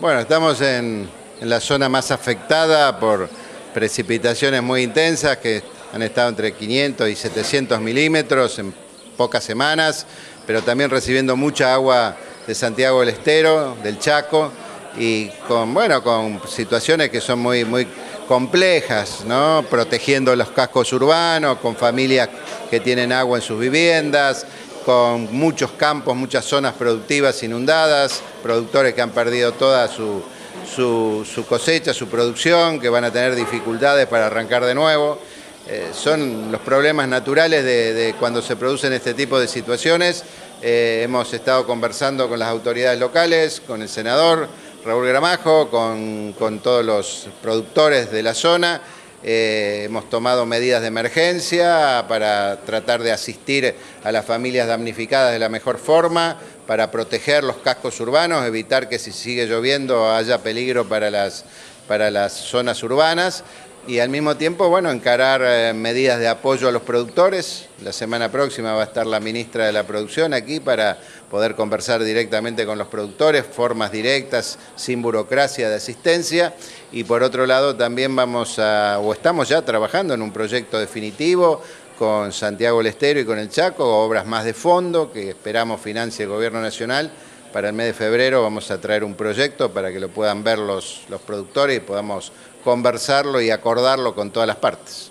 Bueno, estamos en la zona más afectada por precipitaciones muy intensas que han estado entre 500 y 700 milímetros en pocas semanas, pero también recibiendo mucha agua de Santiago del Estero, del Chaco, y con situaciones que son muy complejas, ¿no? Protegiendo los cascos urbanos, con familias que tienen agua en sus viviendas, con muchos campos, muchas zonas productivas inundadas, productores que han perdido toda su cosecha, su producción, que van a tener dificultades para arrancar de nuevo. Son los problemas naturales de cuando se producen este tipo de situaciones. Hemos estado conversando con las autoridades locales, con el senador Raúl Gramajo, con todos los productores de la zona. Hemos tomado medidas de emergencia para tratar de asistir a las familias damnificadas de la mejor forma, para proteger los cascos urbanos, evitar que si sigue lloviendo haya peligro para las zonas urbanas y al mismo tiempo, encarar medidas de apoyo a los productores. La semana próxima va a estar la ministra de la Producción aquí para poder conversar directamente con los productores, formas directas, sin burocracia de asistencia. Y por otro lado también estamos ya trabajando en un proyecto definitivo con Santiago del Estero y con el Chaco, obras más de fondo que esperamos financie el Gobierno Nacional. Para el mes de febrero vamos a traer un proyecto para que lo puedan ver los productores y podamos conversarlo y acordarlo con todas las partes.